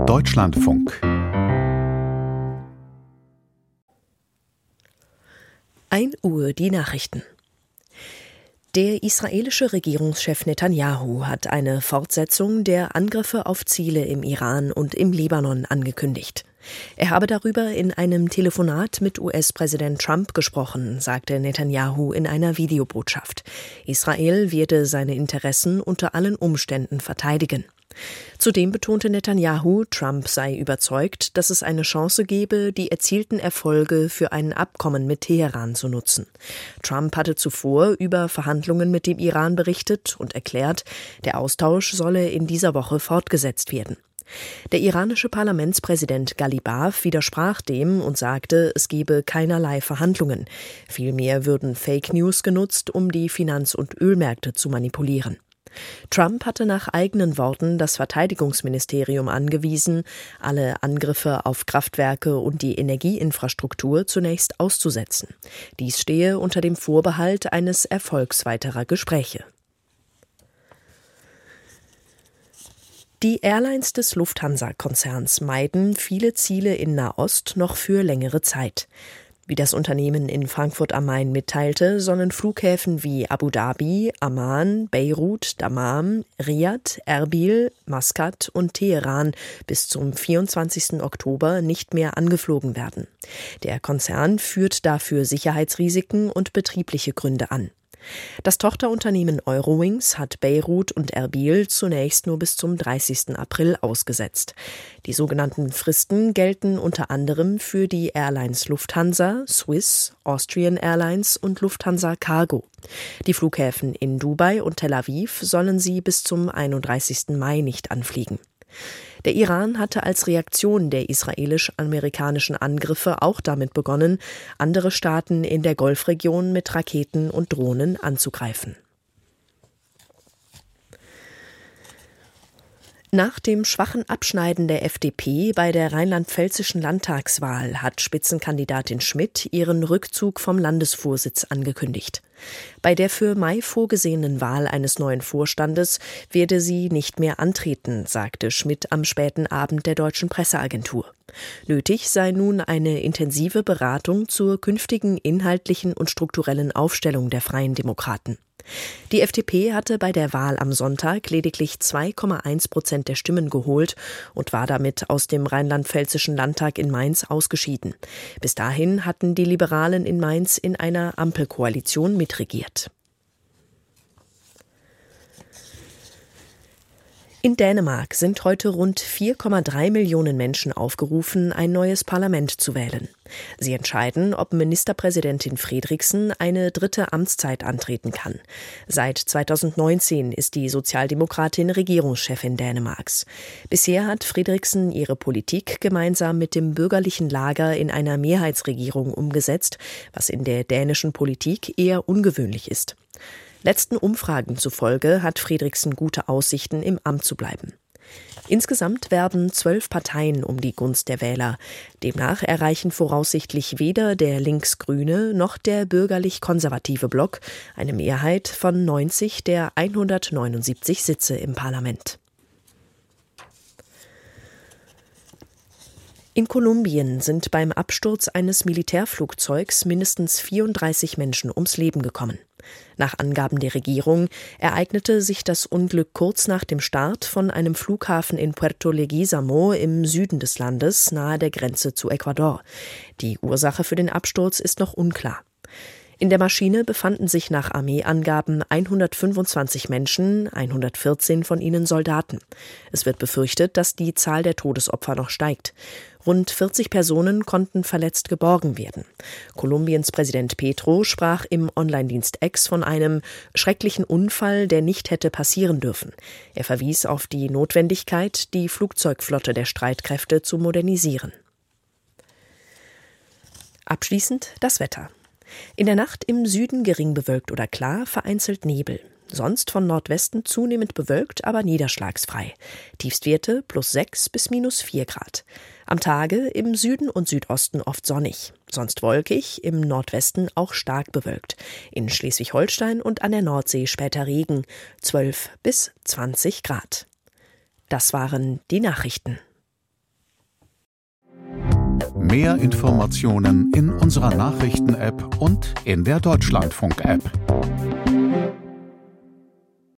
Deutschlandfunk. 1 Uhr die Nachrichten. Der israelische Regierungschef Netanyahu hat eine Fortsetzung der Angriffe auf Ziele im Iran und im Libanon angekündigt. Er habe darüber in einem Telefonat mit US-Präsident Trump gesprochen, sagte Netanyahu in einer Videobotschaft. Israel werde seine Interessen unter allen Umständen verteidigen. Zudem betonte Netanyahu, Trump sei überzeugt, dass es eine Chance gebe, die erzielten Erfolge für ein Abkommen mit Teheran zu nutzen. Trump hatte zuvor über Verhandlungen mit dem Iran berichtet und erklärt, der Austausch solle in dieser Woche fortgesetzt werden. Der iranische Parlamentspräsident Ghalibaf widersprach dem und sagte, es gebe keinerlei Verhandlungen. Vielmehr würden Fake News genutzt, um die Finanz- und Ölmärkte zu manipulieren. Trump hatte nach eigenen Worten das Verteidigungsministerium angewiesen, alle Angriffe auf Kraftwerke und die Energieinfrastruktur zunächst auszusetzen. Dies stehe unter dem Vorbehalt eines Erfolgs weiterer Gespräche. Die Airlines des Lufthansa-Konzerns meiden viele Ziele in Nahost noch für längere Zeit. Wie das Unternehmen in Frankfurt am Main mitteilte, sollen Flughäfen wie Abu Dhabi, Amman, Beirut, Dammam, Riad, Erbil, Maskat und Teheran bis zum 24. Oktober nicht mehr angeflogen werden. Der Konzern führt dafür Sicherheitsrisiken und betriebliche Gründe an. Das Tochterunternehmen Eurowings hat Beirut und Erbil zunächst nur bis zum 30. April ausgesetzt. Die sogenannten Fristen gelten unter anderem für die Airlines Lufthansa, Swiss, Austrian Airlines und Lufthansa Cargo. Die Flughäfen in Dubai und Tel Aviv sollen sie bis zum 31. Mai nicht anfliegen. Der Iran hatte als Reaktion der israelisch-amerikanischen Angriffe auch damit begonnen, andere Staaten in der Golfregion mit Raketen und Drohnen anzugreifen. Nach dem schwachen Abschneiden der FDP bei der rheinland-pfälzischen Landtagswahl hat Spitzenkandidatin Schmidt ihren Rückzug vom Landesvorsitz angekündigt. Bei der für Mai vorgesehenen Wahl eines neuen Vorstandes werde sie nicht mehr antreten, sagte Schmidt am späten Abend der Deutschen Presseagentur. Nötig sei nun eine intensive Beratung zur künftigen inhaltlichen und strukturellen Aufstellung der Freien Demokraten. Die FDP hatte bei der Wahl am Sonntag lediglich 2,1% der Stimmen geholt und war damit aus dem rheinland-pfälzischen Landtag in Mainz ausgeschieden. Bis dahin hatten die Liberalen in Mainz in einer Ampelkoalition mitregiert. In Dänemark sind heute rund 4,3 Millionen Menschen aufgerufen, ein neues Parlament zu wählen. Sie entscheiden, ob Ministerpräsidentin Frederiksen eine dritte Amtszeit antreten kann. Seit 2019 ist die Sozialdemokratin Regierungschefin Dänemarks. Bisher hat Frederiksen ihre Politik gemeinsam mit dem bürgerlichen Lager in einer Mehrheitsregierung umgesetzt, was in der dänischen Politik eher ungewöhnlich ist. Letzten Umfragen zufolge hat Frederiksen gute Aussichten, im Amt zu bleiben. Insgesamt werben 12 Parteien um die Gunst der Wähler. Demnach erreichen voraussichtlich weder der links-grüne noch der bürgerlich-konservative Block eine Mehrheit von 90 der 179 Sitze im Parlament. In Kolumbien sind beim Absturz eines Militärflugzeugs mindestens 34 Menschen ums Leben gekommen. Nach Angaben der Regierung ereignete sich das Unglück kurz nach dem Start von einem Flughafen in Puerto Leguizamo im Süden des Landes, nahe der Grenze zu Ecuador. Die Ursache für den Absturz ist noch unklar. In der Maschine befanden sich nach Armeeangaben 125 Menschen, 114 von ihnen Soldaten. Es wird befürchtet, dass die Zahl der Todesopfer noch steigt. Rund 40 Personen konnten verletzt geborgen werden. Kolumbiens Präsident Petro sprach im Online-Dienst X von einem schrecklichen Unfall, der nicht hätte passieren dürfen. Er verwies auf die Notwendigkeit, die Flugzeugflotte der Streitkräfte zu modernisieren. Abschließend das Wetter. In der Nacht im Süden gering bewölkt oder klar, vereinzelt Nebel. Sonst von Nordwesten zunehmend bewölkt, aber niederschlagsfrei. Tiefstwerte +6 bis -4 Grad. Am Tage im Süden und Südosten oft sonnig. Sonst wolkig, im Nordwesten auch stark bewölkt. In Schleswig-Holstein und an der Nordsee später Regen. 12 bis 20 Grad. Das waren die Nachrichten. Mehr Informationen in unserer Nachrichten-App und in der Deutschlandfunk-App.